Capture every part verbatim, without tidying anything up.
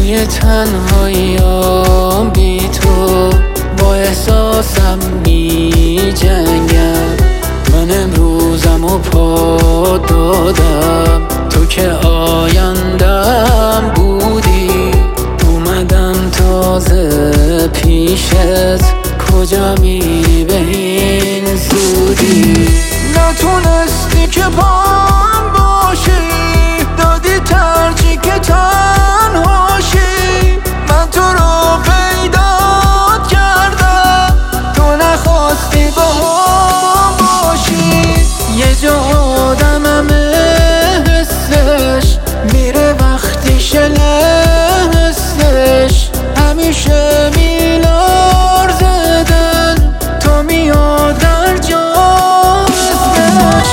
توی تنهاییام بی تو با احساسم می جنگم. من امروزم و پا دادم، تو که آیندم بودی. اومدم تازه پیشت، کجا می به این زودی؟ نتونستی که پام باشی، دادی ترجیح که تنهاشی. من تو رو پیدا کردم، تو نخواستی با هم باشی. یه جا آدمم حسش میره وقتی شله حسش، همیشه میلرزه دل، تو میاد در جا اسمش.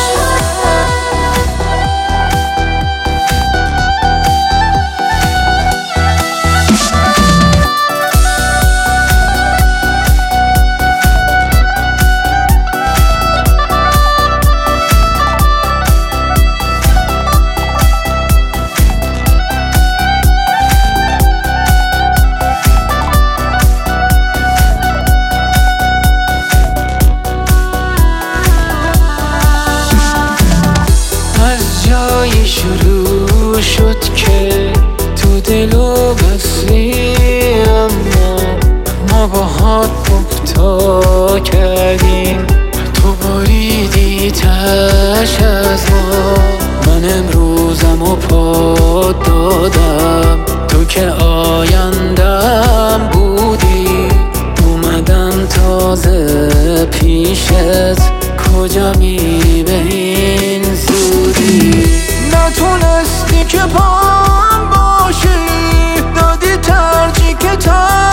جایی شروع شد که تو دلو بسری، اما ما با هات مبتا کردیم، تو بریدی تش از ما. من امروزم و پا دادم، تو که آیندم بودی. اومدم تازه پیشت، کجا می به این زودی؟ نتونستی که پام باشی، دادی ترجیح که